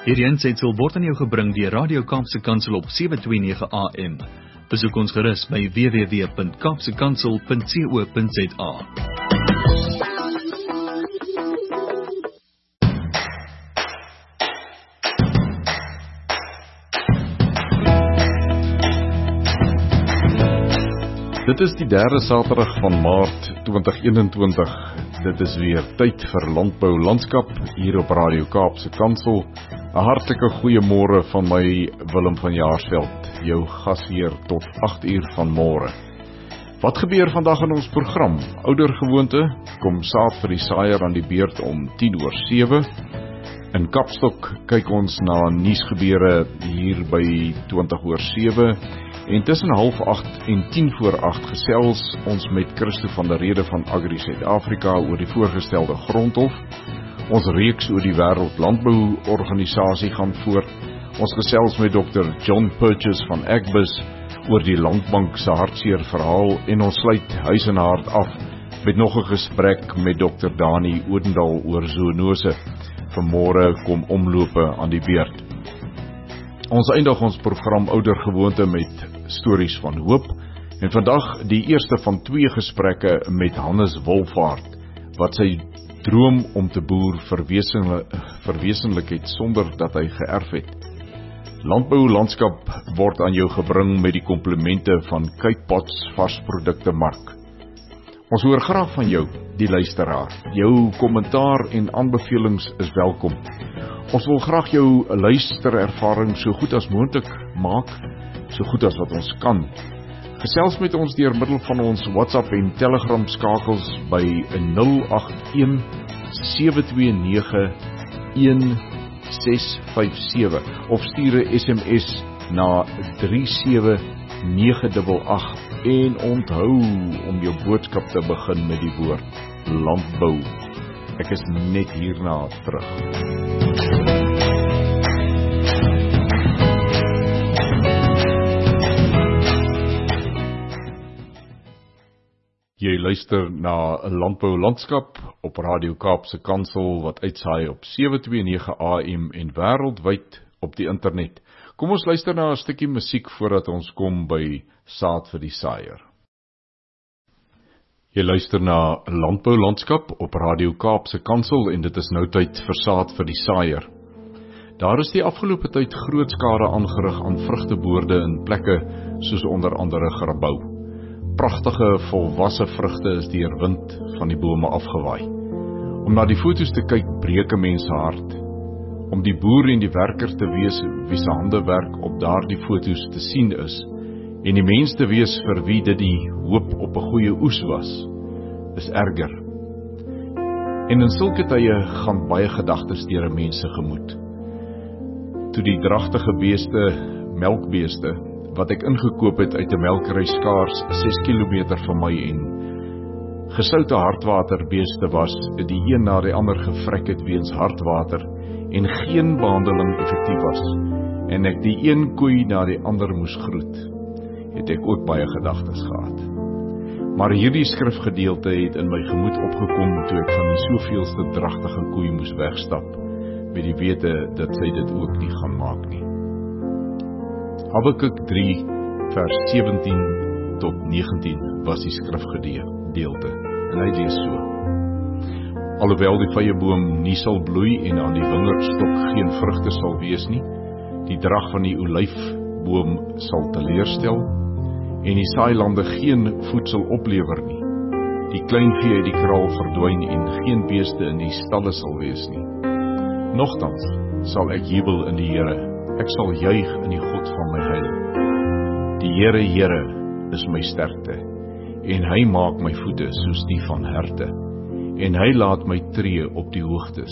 Hierdie uitsending word aan jou gebring deur Radio Kaapse Kansel op 729 AM. Besoek ons gerus by www.kapsekansel.co.za. Dit is die derde Saterdag van Maart 2021. Dit is weer tyd vir Landbou Landskap hier op Radio Kaapse Kansel. 'n Hartlike goeiemôre van my Willem van Jaarsveld, jou gasheer tot 8 uur vanmôre. Wat gebeur vandag in ons program? Oudergewoonte, kom saad vir die saaier aan die beurt om 7:10. In Kapstok kyk ons na nuusgebeure hier by 7:20. En tussen 7:30 en 7:50 gesels ons met Christo van der Rede van Agri Suid-Afrika oor die voorgestelde grondhof. Ons reeks oor die Wêreld Landbouorganisasie gaan voort. Ons gesels met Dr. John Purchase van Agbus oor die Landbank se hartseer verhaal en ons sluit huis en hart af met nog 'n gesprek met Dr. Dani Odendaal oor zoonose. Vanmôre kom omlope aan die beurt. Ons eindig ons program oudergewoonte met stories van hoop en vandag die eerste van 2 gesprekke met Hannes Wolfaart wat sy droom om te boer verwesenlik het sonder dat hy geërf het. Landbou Landskap word aan jou gebring met die komplimente van Cape Pots varsprodukte mark. Ons hoor graag van jou, die luisteraar. Jou kommentaar en aanbevelings is welkom. Ons wil graag jou luisterervaring so goed as moontlik maak, so goed as wat ons kan. Gesels met ons deur middel van ons WhatsApp en Telegram skakels by 081 729 1657 of stuur 'n SMS na 37988 en onthou om jou boodskap te begin met die woord landbou. Ek is net hierna terug. Jy luister na Landbou Landskap op Radio Kaapse Kansel wat uitsaai op 729 AM en wêreldwyd op die internet. Kom ons luister na 'n stukkie musiek voordat ons kom by saad vir die saaier. Jy luister na Landbou Landskap op Radio Kaapse Kansel en dit is nou tyd vir saad vir die saaier. Daar is die afgelope tyd groot skade aangerig aan vrugteboorde in plekke soos onder andere Grabouw. Pragtige volwasse vrugte is deur wind van die bome afgewaai. Om na die foto's te kyk breek 'n mens se hart. Om die boer en die werker te wees wie se handewerk op daardie foto's te sien is en die mens te wees vir wie dit die hoop op 'n goeie oes was, is erger. En in sulke tye gaan baie gedagtes deur 'n mens se gemoed. Toe die dragtige beeste, melkbeeste, wat ek ingekoop het uit 'n melkery skaars 6 kilometer van my en gesoute hartwaterbeeste was, die een na die ander gevrek het weens hartwater en geen behandeling effektief was, en ek die een koei na die ander moes groet, het ek ook baie gedagtes gehad. Maar hierdie skrifgedeelte het in my gemoed opgekom toe ek van die soveelste dragtige koei moes wegstap, met die wete dat sy dit ook nie gaan maak nie. Habakuk 3 vers 17 tot 19 was die skrifgedeelte en hy lees so: Alhoewel die vyeboom nie sal bloei en aan die wingerdstok geen vrugte sal wees nie, die drag van die olyfboom sal teleurstel en die saailande geen voedsel oplewer nie, die kleinvee uit die kraal verdwyn en geen beeste in die stalle sal wees nie. Nogtans sal ek jubel in die Here, ek sal juig in die God van my heil. Die Here is my sterkte, en hy maak my voete soos die van herte, en hy laat my tree op die hoogtes.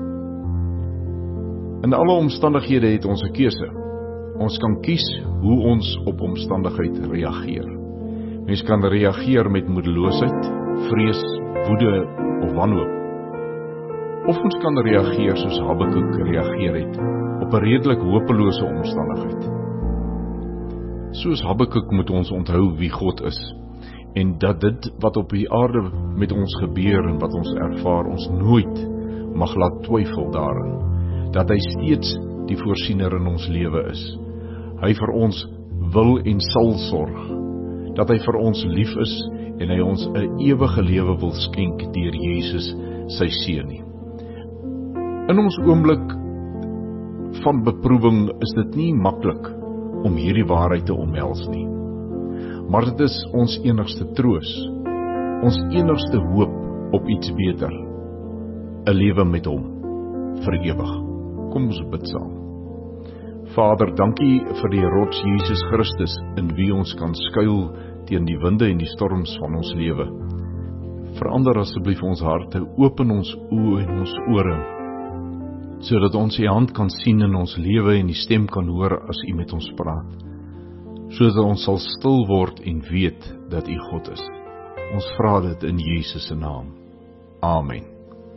In alle omstandighede het ons 'n keuse. Ons kan kies hoe ons op omstandigheid reageer. Mens kan reageer met moedeloosheid, vrees, woede of wanhoop. Of ons kan reageer soos Habakuk reageer het, op 'n redelik hopelose omstandigheid. Soos Habakuk moet ons onthou wie God is, en dat dit wat op die aarde met ons gebeur en wat ons ervaar, ons nooit mag laat twyfel daarin, dat hy steeds die voorsiener in ons lewe is. Hy vir ons wil en sal sorg, dat hy vir ons lief is en hy ons 'n ewige lewe wil skenk deur Jesus sy seun nie. In ons oomblik van beproewing is dit nie maklik om hierdie waarheid te omhels nie. Maar dit is ons enigste troos, ons enigste hoop op iets beter, 'n lewe met hom vir ewig. Kom ons bid saam. Vader, dankie vir die rots Jesus Christus, in wie ons kan skuil teen die winde en die storms van ons lewe. Verander asseblief ons harte, open ons oë en ons ore, sodat ons U hand kan sien in ons lewe en die stem kan hoor as U met ons praat, sodat ons sal stil word en weet dat U God is. Ons vra dit in Jesus se naam. Amen.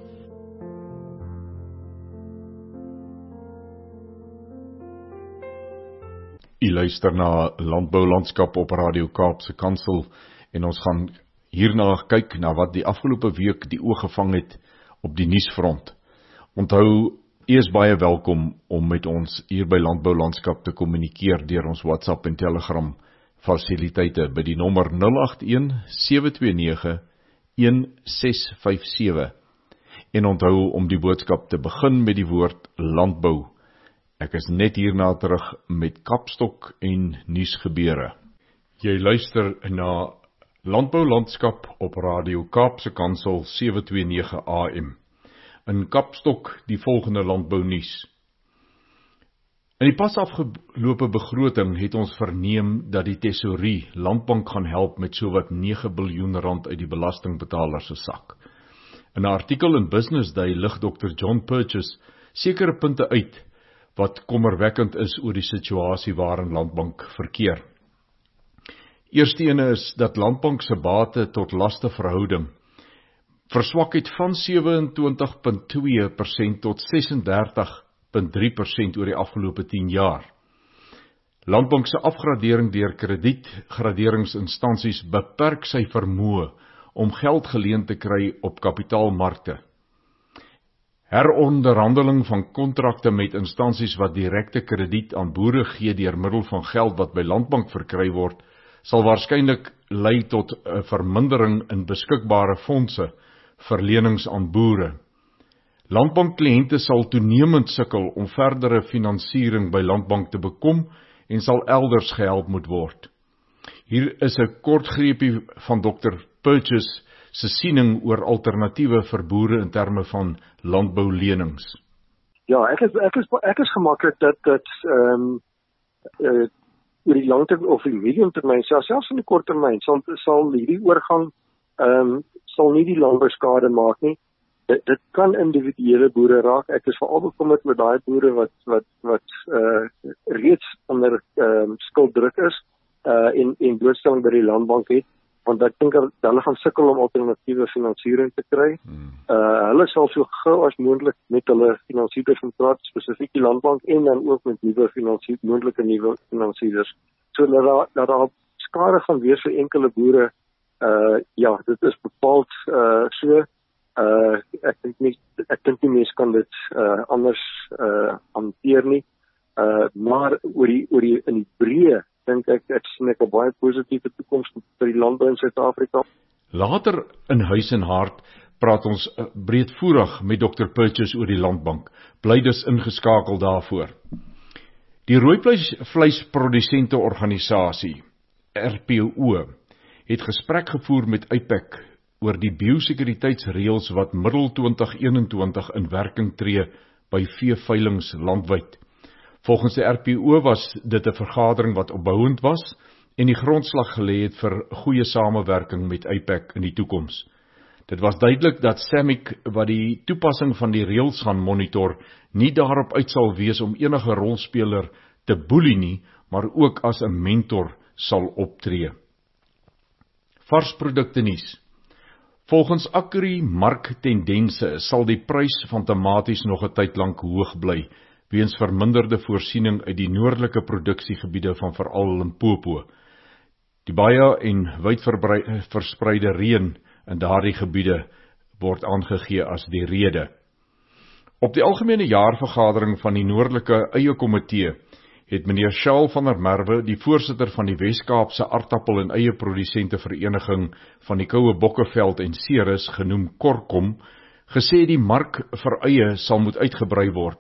U luister na Landboulandskap op Radio Kaapse Kansel en ons gaan hierna kyk na wat die afgelope week die oog gevang het op die nuusfront. Onthou, u is baie welkom om met ons hier by Landboulandskap te kommunikeer deur ons WhatsApp en Telegram fasiliteite by die nommer 081-729-1657 en onthou om die boodskap te begin met die woord landbou. Ek is net hierna terug met Kapstok en nuusgebeure. Jy luister na Landboulandskap op Radio Kaapse Kansel 729 AM. In Kapstok die volgende landbounuus. In die pas afgelope begroting het ons verneem dat die Tesourie Landbank gaan help met sowat 9 biljoen rand uit die belastingbetaler se sak. In 'n artikel in Business Day lig Dr. John Purchase sekere punte uit wat kommerwekkend is oor die situasie waarin Landbank verkeer. Eerste ene is dat Landbank se bate tot laste verhouding verswak het van 27,2% tot 36,3% oor die afgelope 10 jaar. Landbank se afgradering deur kredietgraderingsinstansies beperk sy vermoë om geld geleen te kry op kapitaalmarkte. Heronderhandeling van kontrakte met instansies wat direkte krediet aan boere gee deur middel van geld wat by Landbank verkry word, sal waarskynlik lei tot 'n vermindering in beskikbare fondse vir lenings aan boere. Landbankkliënte sal toenemend sukkel om verdere finansiering by Landbank te bekom en sal elders gehelp moet word. Hier is 'n kort greepie van Dr. Purchase se siening oor alternatiewe vir boere in terme van landboulenings. Ja, ek is gemaklik dat oor die langtermyn of die mediumtermyn, selfs in die korttermyn sal hierdie oorgang sal nie die landbouskade maak nie. Dit kan individuele boere raak. Ek is veral bekommerd met daai boere wat reeds onder skulddruk is en blootstelling by die landbank het, want ek dink hulle gaan sukkel om alternatiewe finansiering te kry. Hulle sal so gou as moontlik met hulle finansierders praat, spesifiek die landbank, en dan ook met moontlike nuwe finansierders. So dat daar skade gaan wees vir enkele boere, ja, dit is bepaald so. Ek dink nie mense kan dit anders hanteer nie. Maar oor die in die breë dink ek sien 'n baie positiewe toekoms vir die landbou in Suid-Afrika. Later in Huis en Hart praat ons breedvoerig met Dr. Purchase oor die landbank. Bly dus ingeskakel daarvoor. Die rooivleisprodusente organisasie, RPO, het gesprek gevoer met IPAC oor die biosekuriteitsreëls wat middel 2021 in werking tree by veeveilings landwyd. Volgens die RPO was dit 'n vergadering wat opbouend was en die grondslag gelê het vir goeie samewerking met IPAC in die toekoms. Dit was duidelik dat SAMIC, wat die toepassing van die reëls gaan monitor, nie daarop uit sal wees om enige rolspeler te boelie nie, maar ook as 'n mentor sal optree. Varsprodukte nuus. Volgens Agri marktendense sal die prys van tomaties nog 'n tyd lank hoog bly, weens verminderde voorsiening uit die noordelike produksiegebiede van veral Limpopo. Die baie en wyd verspreide reën in daardie gebiede word aangegee as die rede. Op die algemene jaarvergadering van die Noordelike Eie Komitee het meneer Charles van der Merwe, die voorsitter van die Wes-Kaapse Aardappel- en Eie-produsente Vereniging van die Koue Bokkeveld en Ceres, genoem Korkom, gesê die mark vir eie sal moet uitgebrei word.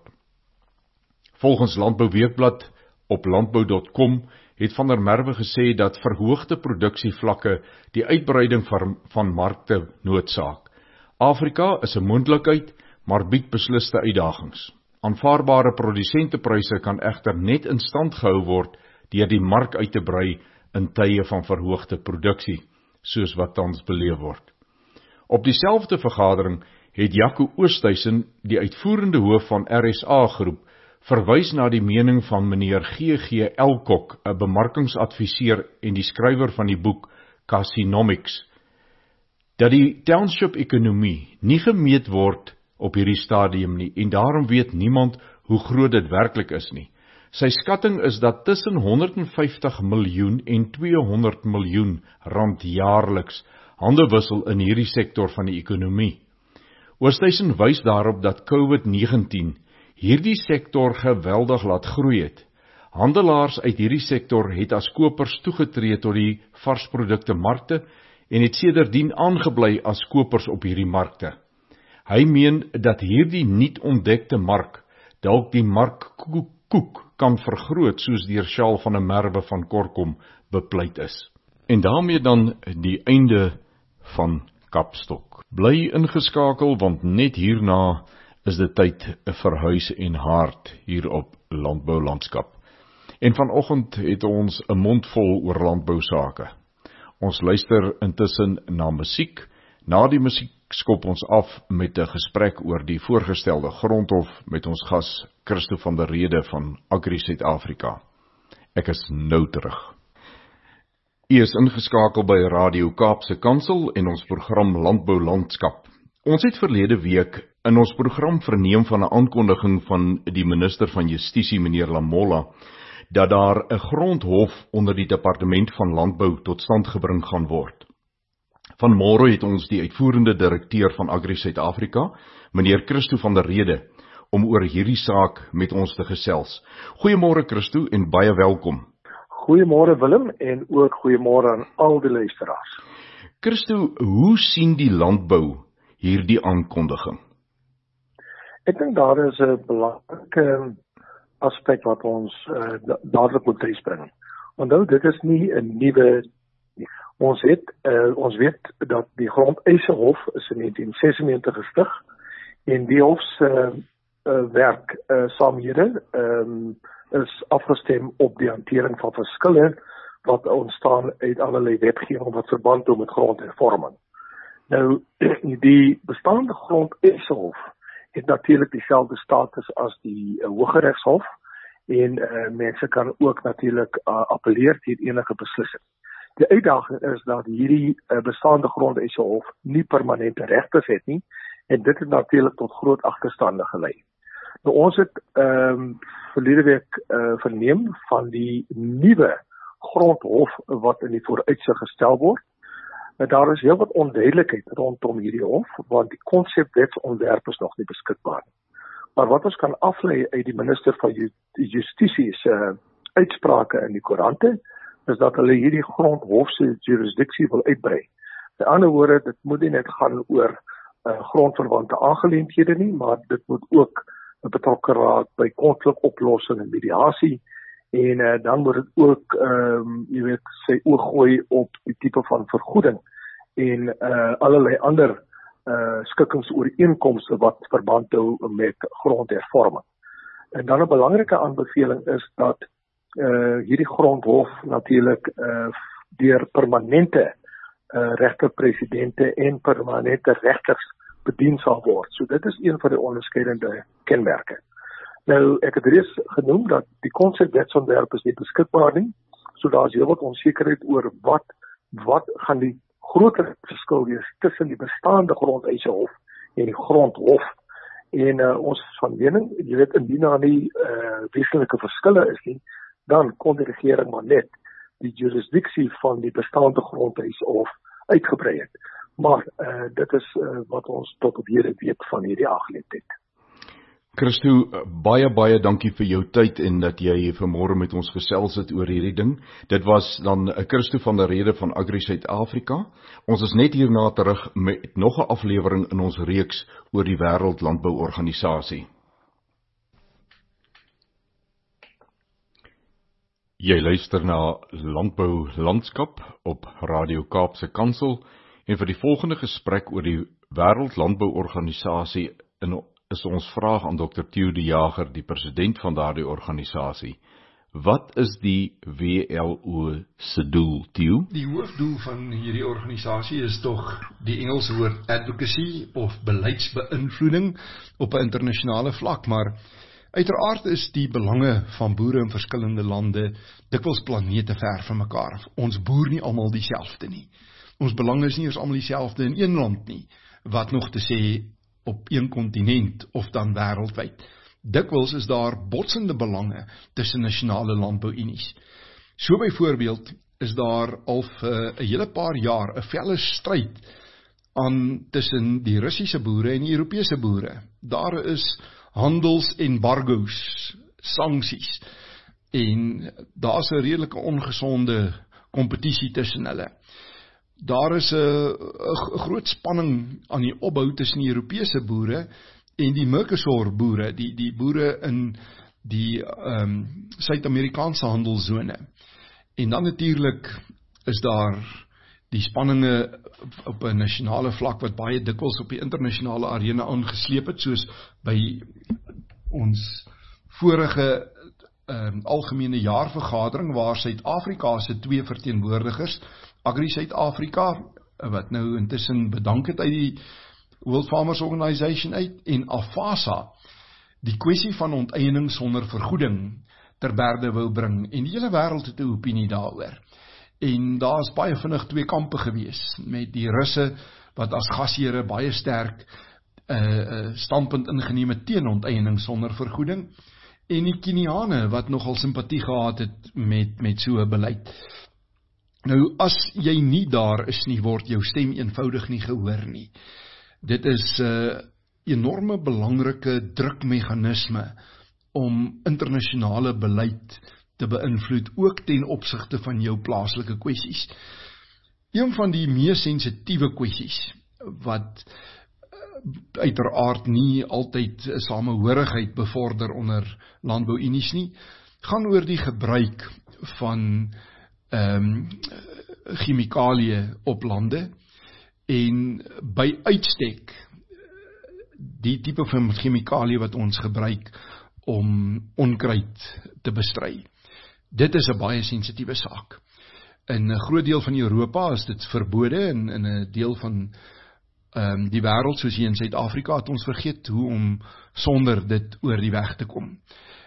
Volgens Landbou Weekblad op landbou.com het van der Merwe gesê dat verhoogde produksievlakke die uitbreiding van markte noodsaak. Afrika is 'n moontlikheid, maar bied besliste uitdagings. Aanvaarbare produsentepryse kan egter net in stand gehou word deur die mark uit te brei in tye van verhoogde produksie, soos wat tans beleef word. Op dieselfde vergadering het Jaco Oosthuizen, die uitvoerende hoof van RSA Groep, verwys na die mening van meneer G.G. Elcock, 'n bemarkingsadviseur en die skrywer van die boek Casinomics, dat die township-ekonomie nie gemeet word op hierdie stadium nie, en daarom weet niemand hoe groot dit werklik is nie. Sy skatting is dat tussen 150 miljoen en 200 miljoen rand jaarliks hande wissel in hierdie sektor van die ekonomie. Oosthuizen wys daarop dat COVID-19 hierdie sektor geweldig laat groei het. Handelaars uit hierdie sektor het as kopers toegetree tot die varsprodukte markte en het sedertdien aangebly as kopers op hierdie markte. Hy meen dat hierdie nie ontdekte mark dalk die markkoek kan vergroot, soos deur Charles van der Merwe van Korkom bepleit is. En daarmee dan die einde van Kapstok. Bly ingeskakel, want net hierna is dit tyd vir huis en hart hier op Landboulandskap. En vanoggend het ons 'n mond vol oor landbousake. Ons luister intussen na musiek. Na die musiek skop ons af met 'n gesprek oor die voorgestelde grondhof met ons gas Christo van der Rede van Agri Suid-Afrika. Ek is nou terug. U is ingeskakel by Radio Kaapse Kansel en ons program Landbou Landskap. Ons het verlede week in ons program verneem van 'n aankondiging van die minister van Justisie, meneer Lamola, dat daar 'n grondhof onder die departement van landbou tot stand gebring gaan word. Vanmôre het ons die uitvoerende direkteur van Agri Suid-Afrika, meneer Christo van der Rede, om oor hierdie saak met ons te gesels. Goeiemôre Christo en baie welkom. Goeiemôre Willem en ook goeiemôre aan al die luisteraars. Christo, hoe sien die landbou hierdie aankondiging? Ek dink daar is 'n belangrike aspek wat ons dadelik moet bring. Onthou, dit is nie 'n nuwe. Ons weet dat die Grondeishof is in 1996 gestig en die hof se werksaamhede is afgestem op die hantering van verskille wat ontstaan uit allerlei wetgewing wat verband hou met grondhervorming. Nou, die bestaande Grondeishof het natuurlik dieselfde status as die Hooggeregshof en mense kan ook natuurlik appeleer teen enige beslissing. Die uitdaging is dat hierdie bestaande Grondeishof nie permanente regters het nie en dit het natuurlik tot groot agterstande gelei. Nou, ons het verlede week verneem van die nuwe grondhof wat in die vooruitsig gestel word. Daar is heel wat onduidelikheid rondom hierdie hof, want die konsepwetsontwerp is nog nie beskikbaar. Maar wat ons kan aflei uit die minister van Justisie se uitsprake in die koerante, is dat hulle hierdie grondhof se jurisdiksie wil uitbrei. Met ander woorde, dit moet nie net gaan oor grondverwante aangeleenthede nie, maar dit moet ook betrokke raak by konflikoplossing en mediasie, en dan moet dit ook, sy oog gooi op die tipe van vergoeding en allerlei ander skikkingsooreenkomste wat verband hou met grondhervorming. En dan 'n belangrike aanbeveling is dat hierdie grondhof natuurlik deur permanente regterpresidente en permanente regters bedien sal word. So dit is een van die onderskeidende kenmerke. Nou, ek het reeds genoem dat die konsepwetsontwerp is nie beskikbaar nie, so daar is heel wat onsekerheid oor wat gaan die groter verskil wees tussen die bestaande Grondeishof en die grondhof. En ons is van mening, jy weet, indien daar nie wesenlike verskille is nie, dan kon die regering maar net die jurisdiksie van die bestaande Grondeishof uitgebrei het. Maar dit is wat ons tot op hede weet van hierdie aangeleentheid. Christo, baie dankie vir jou tyd en dat jy vanmôre met ons gesels het oor hierdie ding. Dit was dan Christo van der Rede van Agri Suid-Afrika. Ons is net hierna terug met nog 'n aflewering in ons reeks oor die Wêreld Landbouorganisasie. Jy luister na Landbou Landskap op Radio Kaapse Kansel en vir die volgende gesprek oor die Wêreld Landbouorganisasie is ons vraag aan Dr. Theo de Jager, die president van daardie organisasie. Wat is die WLO se doel, Theo? Die hoofdoel van hierdie organisasie is tog die Engelse woord advocacy of beleidsbeïnvloeding op 'n internasionale vlak, maar uiteraard is die belange van boere in verskillende lande dikwels planete ver van mekaar. Ons boer nie almal dieselfde nie. Ons belange is nie eers almal dieselfde in een land nie, wat nog te sê op een kontinent of dan wêreldwyd. Dikwels is daar botsende belange tussen nasionale landbouunies. So byvoorbeeld is daar al vir 'n hele paar jaar 'n felle stryd aan tussen die Russiese boere en die Europese boere. Daar is handelsembargo's, sanksies, en daar is 'n redelike ongesonde kompetisie tussen hulle. Daar is 'n groot spanning aan die opbou tussen die Europese boere en die Mercosur boere, die boere in die Suid-Amerikaanse handelzone. En dan natuurlik is daar die spanninge op 'n nasionale vlak wat baie dikwels op die internasionale arena aangesleep het, soos by ons vorige algemene jaarvergadering waar Suid-Afrika se 2 verteenwoordigers, Agri Suid-Afrika, wat nou intussen bedank het uit die World Farmers Organization uit, en AFASA, die kwessie van onteiening sonder vergoeding ter berde wou bring, en die hele wêreld het 'n opinie daaroor. En daar is baie vinnig 2 kampe gewees, met die Russe, wat as gasheere baie sterk standpunt ingeneem het teen onteiening sonder vergoeding, en die Keniane, wat nogal simpatie gehad het met so 'n beleid. Nou, as jy nie daar is nie, word jou stem eenvoudig nie gehoor nie. Dit is 'n enorme belangrike drukmeganisme om internasionale beleid te beïnvloed, ook ten opsigte van jou plaaslike kwessies. Een van die mees sensitiewe kwessies, wat uiteraard nie altyd samehorigheid bevorder onder landbouunies nie, gaan oor die gebruik van chemikalieë op lande, en by uitstek die tipe van chemikalieë wat ons gebruik om onkruid te bestry. Dit is 'n baie sensitiewe saak. In 'n groot deel van Europa is dit verbode, en in 'n deel van die wêreld, soos hier in Suid-Afrika, het ons vergeet hoe om sonder dit oor die weg te kom.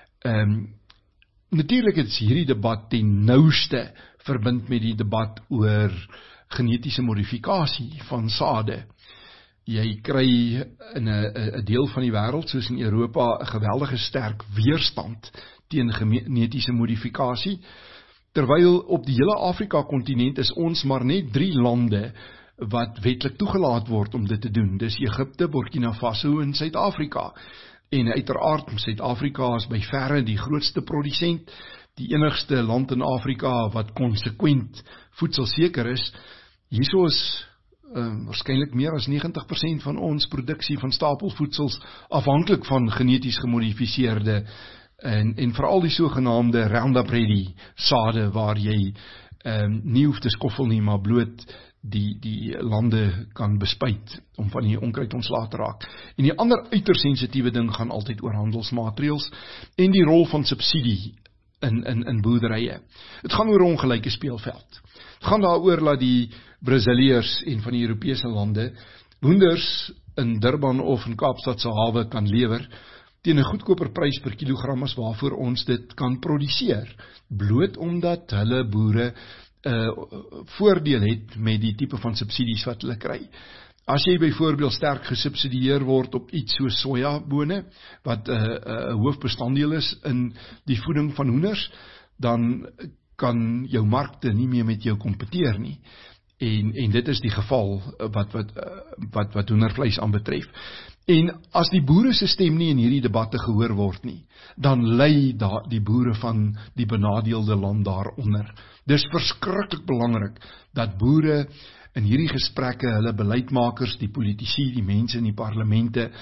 Natuurlik is hierdie debat ten nouste verbind met die debat oor genetiese modifikasie van sade. Jy kry in 'n deel van die wêreld, soos in Europa, 'n geweldige sterk weerstand teen genetiese modifikasie, terwyl op die hele Afrika-kontinent is ons maar net 3 lande wat wetlik toegelaat word om dit te doen. Dis Egipte, Burkina Faso en Suid-Afrika. En uiteraard, Suid-Afrika is by verre die grootste produsent, die enigste land in Afrika wat konsekwent voedselseker is. Hierso is waarskynlik meer as 90% van ons produksie van stapelvoedsels afhanklik van geneties gemodifiseerde en veral die sogenaamde Roundup Ready sade, waar jy nie hoef te skoffel nie, maar bloot die lande kan bespuit om van die onkruid ontslae te raak. En die ander uiters sensitiewe ding gaan altyd oor handelsmateriaals en die rol van subsidie in boerderye. Het gaan oor 'n ongelyke speelveld. Het gaan daaroor dat die Brasiliërs en van die Europese lande hoenders in Durban of in Kaapstad se hawe kan lewer teen 'n goedkoper prys per kilogram as waarvoor ons dit kan produseer, bloot omdat hulle boere voordeel het met die tipe van subsidies wat hulle kry. As jy byvoorbeeld sterk gesubsidieer word op iets soos sojabone, wat 'n hoofbestanddeel is in die voeding van hoenders, dan kan jou markte nie meer met jou kompeteer nie. En dit is die geval wat hoendervleis aanbetref. En as die boere se stem nie in hierdie debatte gehoor word nie, dan ly die boere van die benadeelde land daaronder. Dis verskriklik belangrik dat boere in hierdie gesprekke hulle beleidsmakers, die politici, die mense in die parlemente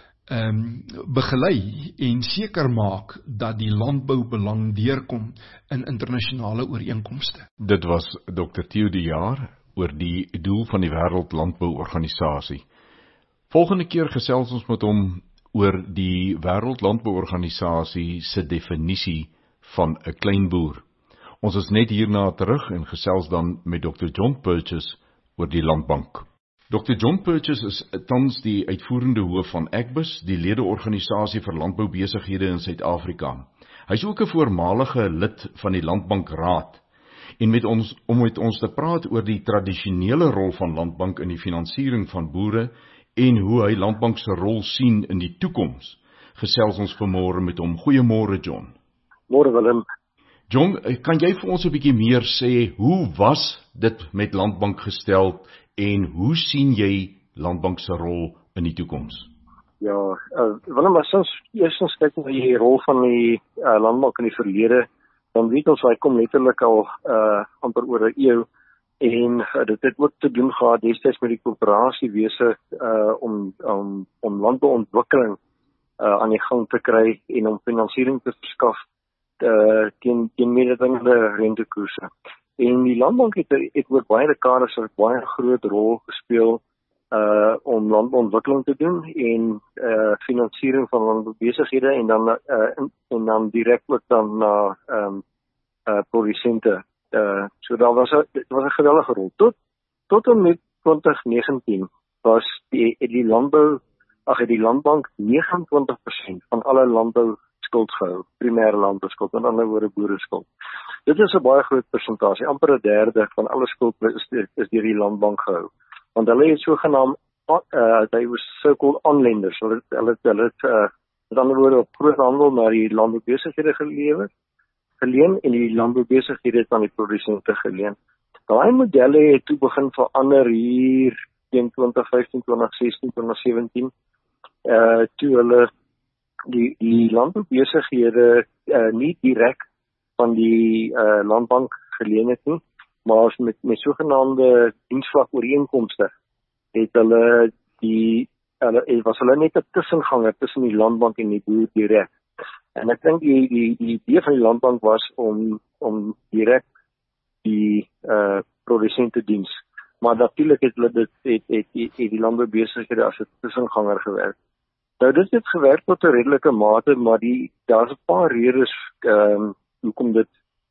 begelei en seker maak dat die landboubelang deurkom in internasionale ooreenkomste. Dit was Dr. Theo de Jaar oor die doel van die Wêreld Landbouorganisasie. Volgende keer gesels ons met hom oor die Wêreld Landbouorganisasie se definisie van 'n kleinboer. Ons is net hierna terug en gesels dan met Dr. John Purchase oor die Landbank. Dr. John Purchase is tans die uitvoerende hoof van AGBIS, die ledeorganisasie vir landboubesighede in Suid-Afrika. Hy is ook 'n voormalige lid van die Landbankraad. En om met ons te praat oor die tradisionele rol van Landbank in die finansiering van boere en hoe hy Landbank se rol sien in die toekoms, gesels ons vanmôre met hom. Goeiemôre, John. Môre Willem. John, kan jy vir ons 'n bietjie meer sê, hoe was dit met Landbank gestel en hoe sien jy Landbank se rol in die toekoms? Ja, Willem, as ons eerstens kyk na die rol van die Landbank in die verlede, dan weet ons hy kom letterlik al amper oor 'n eeu en dit het ook te doen gehad destyds met die koöperasiewese om landbouontwikkeling aan die gang te kry en om finansiering te verskaf teen mededingende rentekoerse. En die Landbank het oor baie dekades 'n baie groot rol gespeel om landbouontwikkeling te doen en finansiering van landboubesighede en dan direk ook dan na produsente. So daar was 'n geweldige rol. Tot en met 2019 was die Landbank 29% van alle landbou skuld gehou, primêre landbouskuld, met ander woorde boereskuld. Dit is 'n baie groot persentasie, amper 1/3 van alle skuld is deur die Landbank gehou. Want hulle het sogenaamd they were so-called onlenders. Hulle het met ander woorde op groot handel na die landboubesighede geleen en die landboubesighede het aan die produsente geleen. Daai modelle het toe begin verander hier teen 2015, 2016, 2017 toe hulle die landboubesighede nie direk van die Landbank geleen het nie, maar met sogenaamde diensvlakooreenkomste het was hulle net 'n tussenganger tussen die Landbank en die boer direk. En ek dink die idee van die Landbank was om direk die produsente diens. Maar natuurlik het hulle die landboubesighede as 'n tussenganger gewerk. Nou dit het gewerk tot 'n redelike mate, maar daar's 'n paar redes hoekom dit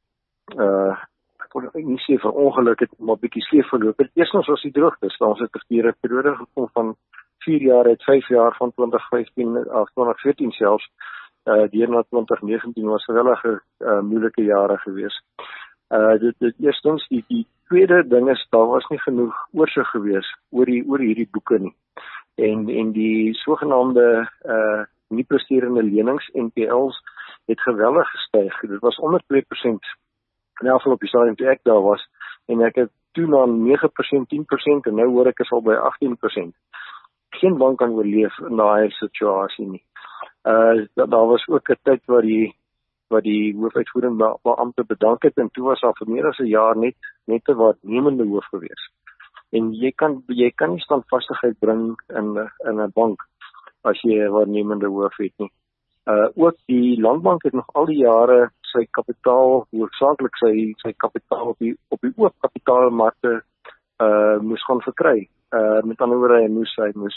ek nie sê vir ongeluk het, maar bietjie skeef verloop het. Eerstens was die droogtes. Ons het deur 'n periode gekom van 4 jaar uit 5 jaar van 2015 af 2014 selfs deur na 2019 was gewellige moeilike jare gewees. Dit eerstens die tweede ding is daar was nie genoeg oorsig gewees oor hierdie boeke nie. En die sogenaamde nie presterende lenings NPLs het geweldig gestyg. Dit was onder 2% in elk geval op die stadium toe ek daar was en ek het toe na 9%, 10% en nou hoor ek is al by 18%. Geen bank kan oorleef in daai situasie nie. Daar was ook 'n tyd waar die hoofuitvoerende beampte bedank het en toe was daar vir meer as 'n jaar net 'n waarnemende hoof gewees. En jy kan nie standvastigheid bring in 'n bank as jy 'n waarnemende hoof het nie. Ook die Landbank het nog al die jare sy kapitaal, hoofsaaklik sy kapitaal op die oop kapitaalmarkte moes gaan verkry. Met ander woorde, hy moes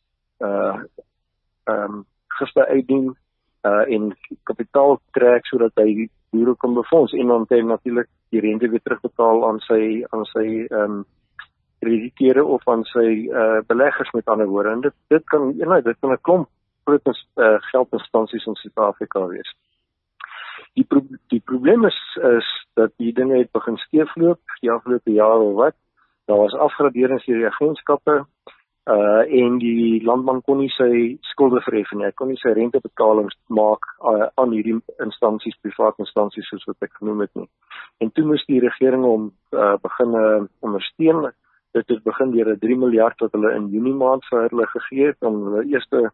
gister uitdien en kapitaal trek sodat hy die boere kon befonds en dan het hy natuurlik die rente weer terugbetaal aan sy krediteure of aan sy beleggers, met ander woorde. En dit kan 'n klomp groot geldinstansies in Suid-Afrika wees. Die probleem is dat die dinge het begin skeefloop die afgelope jaar of wat. Daar was afgraderings deur die agentskappe en die Landbank kon nie sy skulde verhef nie. Hy kon nie sy rentebetalings maak aan hierdie instansies, private instansies soos wat ek genoem het nie. En toe moes die regering hom begin ondersteun. dit het begin deur 'n 3 miljard wat hulle in Junie maand vir hulle gegee het om hulle eerste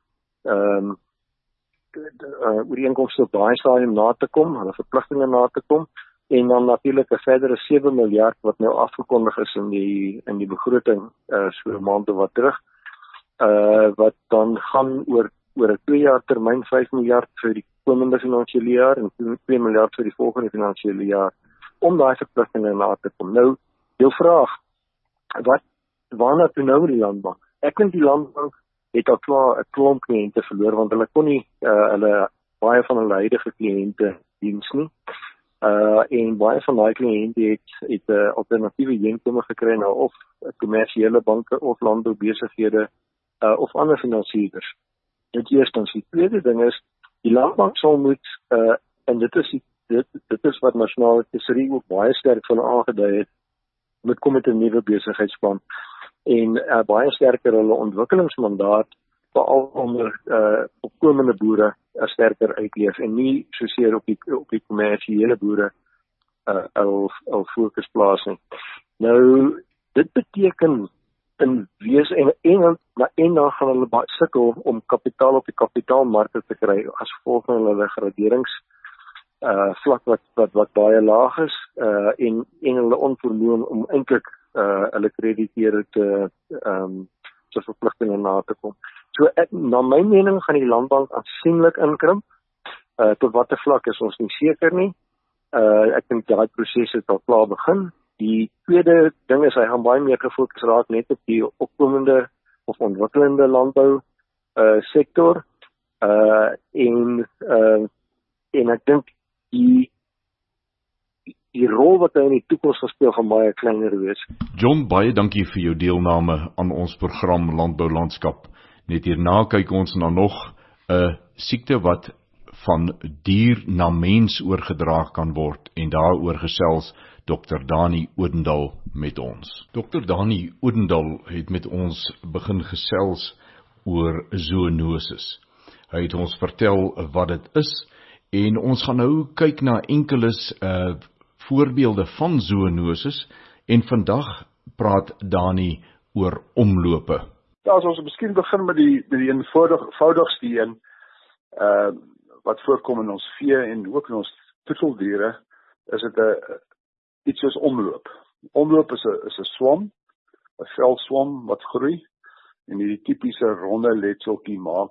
ooreenkomste op daai stadium na te kom, hulle verpligtinge na te kom, en dan natuurlik 'n verdere 7 miljard wat nou afgekondig is in die begroting so 'n maand of wat terug, wat dan gaan oor 'n 2 jaar termyn 5 miljard vir die komende finansiële jaar en 2 miljard vir die volgende finansiële jaar om daai verpligtinge na te kom. Nou, jou vraag, waarna toe nou die landbank? Ek dink die landbank het al klaar 'n klomp kliënte verloor, want hulle kon nie baie van hulle huidige kliënte diens nie. En baie van daai kliënte het alternatiewe inkome gekry nou of kommersiële banke of landboubesighede of ander finansierders. Dit eerstens. Die tweede ding is, die landbank sal moet, en dit is wat Nasionale Tesourie ook baie sterk van aangedui het, moet kom met 'n nuwe besigheidsplan en baie sterker hulle ontwikkelingsmandaat veral onder opkomende boere sterker uitleef en nie soseer op die kommersiële boere al fokus plaas nie. Nou, dit beteken in wees en dan gaan hulle sukkel om kapitaal op die kapitaalmarkte te kry as gevolg van hulle graderings vlak wat baie laag is en hulle onvermoë om eintlik hulle krediteure te verpligtinge na te kom. So na my mening gaan die landbank aansienlik inkrimp. Tot watter vlak is ons nie seker nie. Ek dink daai proses het al klaar begin. Die tweede ding is hy gaan baie meer gefokus raak net op die opkomende of ontwikkelende landbou sektor en ek dink die rol wat hy in die toekoms gaan speel gaan baie kleiner wees. John, baie dankie vir jou deelname aan ons program Landbou Landskap. Net hierna kyk ons na nog 'n siekte wat van dier na mens oorgedra kan word en daaroor gesels Dr. Dani Odendaal met ons. Dr. Dani Odendaal het met ons begin gesels oor zoonoses. Hy het ons vertel wat dit is en ons gaan nou kyk na enkeles voorbeelde van zoonoses en vandag praat Dani oor omlope. Ja, as ons miskien begin met die eenvoudigste een wat voorkom in ons vee en ook in ons voedseldiere, is dit iets soos omloop. Omloop is 'n swam, 'n veldswam wat groei en hierdie tipiese ronde letseltjie maak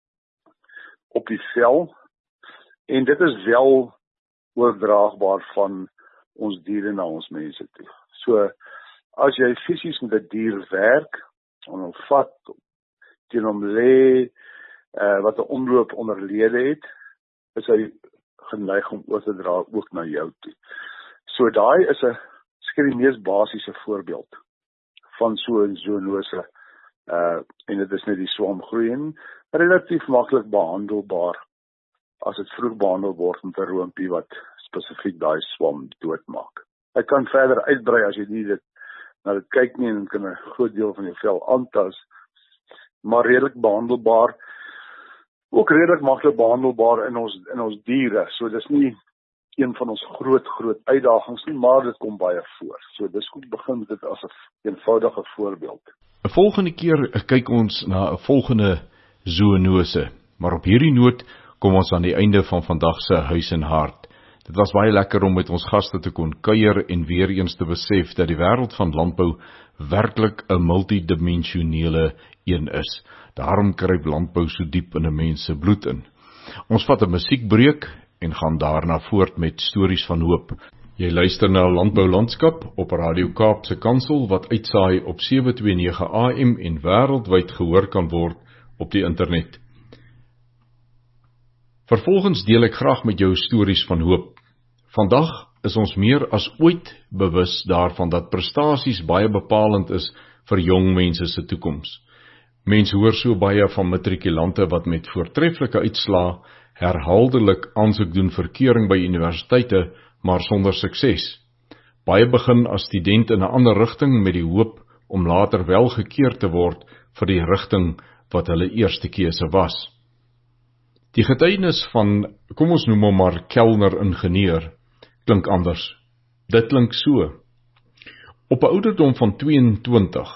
op die vel. En dit is wel oordraagbaar van ons diere na ons mense toe. So, as jy fisies met 'n dier werk, en hom vat, teen hom lê, wat 'n omloop onderlede het, is hy geneig om oor te dra ook na jou toe. So daai is 'n skielik mees basiese voorbeeld van so 'n zoonose, en dit is net die swamgroei en relatief maklik behandelbaar as dit vroeg behandel word met 'n roompie wat spesifiek daai swam doodmaak. Ek kan verder uitbrei as jy nie dit na dit kyk nie en kan 'n groot deel van jou vel aantas, maar redelik behandelbaar, ook redelik maklik behandelbaar in ons diere. So dis nie een van ons groot uitdagings nie, maar dit kom baie voor. So dis goed begin met dit as 'n eenvoudige voorbeeld. 'n Volgende keer kyk ons na 'n volgende zoonose, maar op hierdie noot kom ons aan die einde van vandag se Huis en Hart. Dit was baie lekker om met ons gaste te kon kuier en weer eens te besef dat die wêreld van landbou werklik 'n multidimensionele een is. Daarom kruip landbou so diep in 'n mens se bloed in. Ons vat 'n musiekbreek en gaan daarna voort met stories van hoop. Jy luister na Landbou Landskap op Radio Kaapse Kansel wat uitsaai op 729 AM en wêreldwyd gehoor kan word op die internet. Vervolgens deel ek graag met jou stories van hoop. Vandag is ons meer as ooit bewus daarvan dat prestasies baie bepalend is vir jong mense se toekoms. Mense hoor so baie van matrikulante wat met voortreffelike uitslae herhaaldelik aansoek doen vir keuring by universiteite, maar sonder sukses. Baie begin as student in 'n ander rigting met die hoop om later wel gekeur te word vir die rigting wat hulle eerste keuse was. Die getuienis van, kom ons noem hom maar kelner-ingenieur, klink anders. Dit klink so. Op 'n ouderdom van 22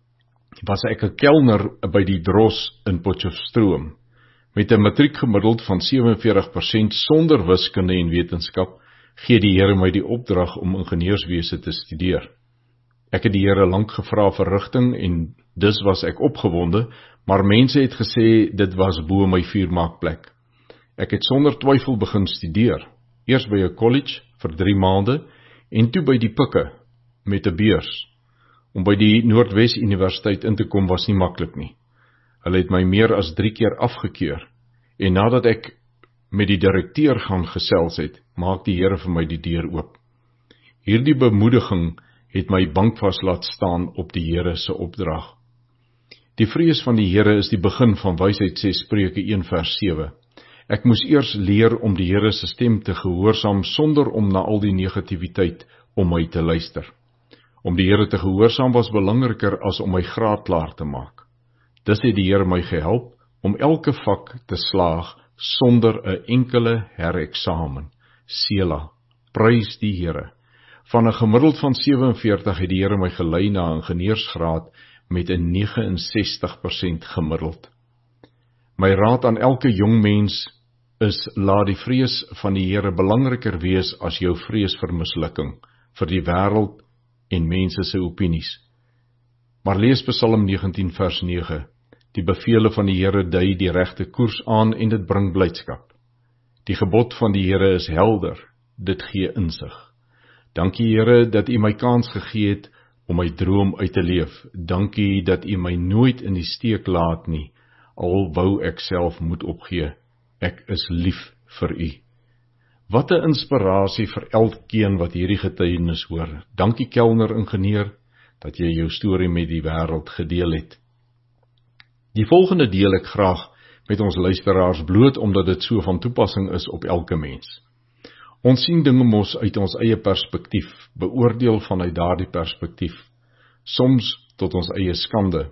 was ek 'n kelner by die Dros in Potchefstroom. Met 'n matriekgemiddeld van 47% sonder wiskunde en wetenskap, gee die Here my die opdrag om ingenieurswese te studeer. Ek het die Here lank gevra vir rigting en dus was ek opgewonde, maar mense het gesê dit was bo my vuurmaakplek. Ek het sonder twyfel begin studeer, eers by 'n college vir 3 maande en toe by die Pikke met 'n beurs. Om by die Noordwes Universiteit in te kom was nie maklik nie. Hulle het my meer as 3 keer afgekeur en nadat ek met die direkteur gaan gesels het, maak die Here vir my die deur oop. Hierdie bemoediging het my bankvas laat staan op die Here se opdrag. Die vrees van die Here is die begin van wysheid, sê Spreuke 1 vers 7. Ek moes eers leer om die Here se stem te gehoorsaam sonder om na al die negativiteit om my te luister. Om die Here te gehoorsaam was belangriker as om my graad klaar te maak. Dis het die Here my gehelp om elke vak te slaag sonder 'n enkele hereksamen. Sela, prys die Here. Van 'n gemiddeld van 47 het die Here my gelei na 'n ingenieursgraad met 'n 69% gemiddeld. My raad aan elke jong mens is, laat die vrees van die Here belangriker wees as jou vrees vir mislukking, vir die wêreld en mense se opinies. Maar lees Psalm 19 vers 9. Die bevele van die Here dui die regte koers aan en dit bring blydskap. Die gebod van die Here is helder, dit gee insig. Dankie Here dat U my kans gegee het om my droom uit te leef. Dankie dat U my nooit in die steek laat nie, al wou ek self moet opgee. Ek is lief vir U. Wat 'n inspirasie vir elkeen wat hierdie getuienis hoor. Dankie kelner ingenieur dat jy jou storie met die wêreld gedeel het. Die volgende deel ek graag met ons luisteraars bloot omdat dit so van toepassing is op elke mens. Ons sien dinge mos uit ons eie perspektief, beoordeel vanuit daardie perspektief, soms tot ons eie skande.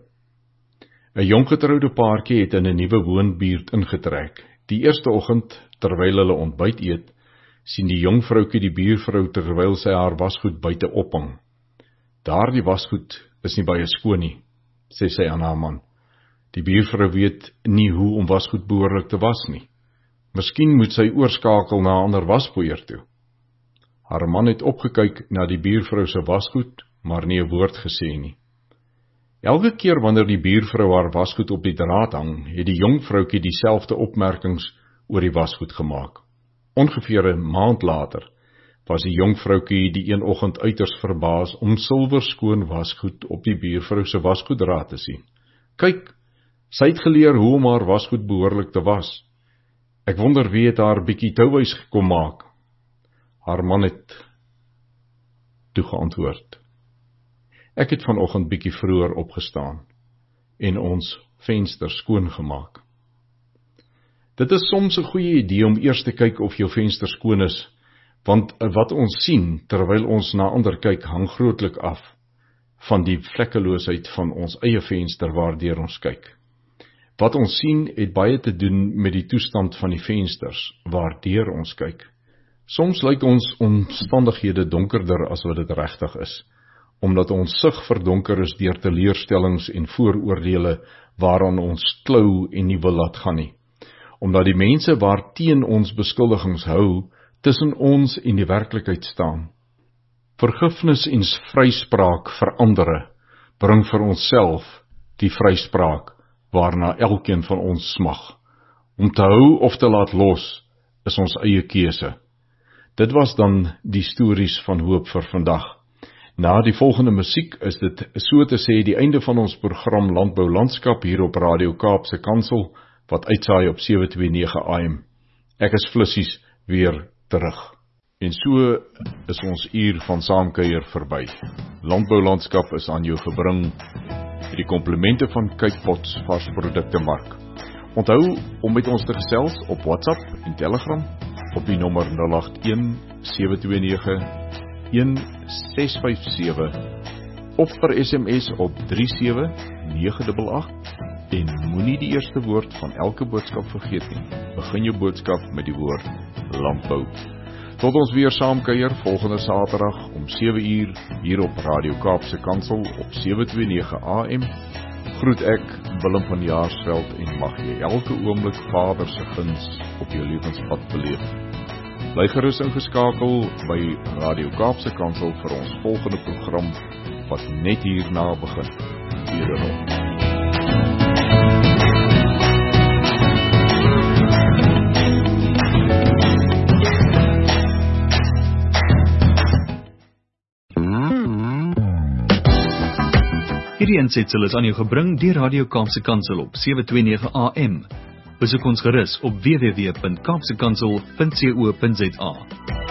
'n Jonggetroude paartjie het in 'n nuwe woonbuurt ingetrek. Die eerste oggend, terwyl hulle ontbyt eet, sien die jong vroukie die buurvrou terwyl sy haar wasgoed buite ophang. Daardie wasgoed is nie baie skoon nie, sê sy aan haar man. Die buurvrou weet nie hoe om wasgoed behoorlik te was nie. Miskien moet sy oorskakel na 'n ander waspoeier toe. Haar man het opgekyk na die buurvrou se wasgoed, maar nie 'n woord gesê nie. Elke keer wanneer die buurvrou haar wasgoed op die draad hang, het die jong vroukie dieselfde opmerkings oor die wasgoed gemaak. Ongeveer 'n maand later was die jong vroukie die een oggend uiters verbaas om silwerskoon wasgoed op die buurvrou se wasgoeddraad te sien. Kyk, sy het geleer hoe om haar wasgoed behoorlik te was. Ek wonder wie het haar bietjie touwys gekom maak. Haar man het toe geantwoord. Ek het vanoggend bietjie vroeër opgestaan en ons venster skoon gemaak. Dit is soms 'n goeie idee om eers te kyk of jou venster skoon is, want wat ons sien terwyl ons na ander kyk hang grootlik af van die vlekkeloosheid van ons eie venster waardeur ons kyk. Wat ons sien het baie te doen met die toestand van die vensters waardeur ons kyk. Soms lyk ons omstandighede donkerder as wat dit regtig is, omdat ons sig verdonker is deur teleurstellings en vooroordele waaraan ons klou en nie wil laat gaan nie. Omdat die mense waarteen ons beskuldigings hou, tussen ons en die werklikheid staan. Vergifnis en vryspraak vir ander bring vir onsself die vryspraak waarna elkeen van ons smag. Om te hou of te laat los is ons eie keuse. Dit was dan die stories van hoop vir vandag. Na die volgende musiek is dit so te sê die einde van ons program Landbou Landskap hier op Radio Kaapse Kansel, wat uitsaai op 729 AM. Ek is Flissies weer terug. En so is ons uur van saamkuier verby. Landbou Landskap is aan jou gebring met die komplimente van Kyk-Pots varsprodukte mark. Onthou om met ons te gesels op WhatsApp en Telegram op die nommer 081 729 1657 of per SMS op 37988 en moenie die eerste woord van elke boodskap vergeet nie. Begin jou boodskap met die woord landbou. Tot ons weer saamkuier volgende Saterdag om 7uur hier op Radio Kaapse Kansel op 729 AM. Groet ek, Willem van Jaarsveld, en mag jy elke oomblik Vader se guns op jou lewenspad beleef. Bly gerus ingeskakel by Radio Kaapse Kansel vir ons volgende program wat net hierna begin. Wederom. Hierdie insetsel is aan jou gebring deur Radio Kaapse Kansel op 729 AM. Besoek ons gerus op www.kaapsekansel.co.za.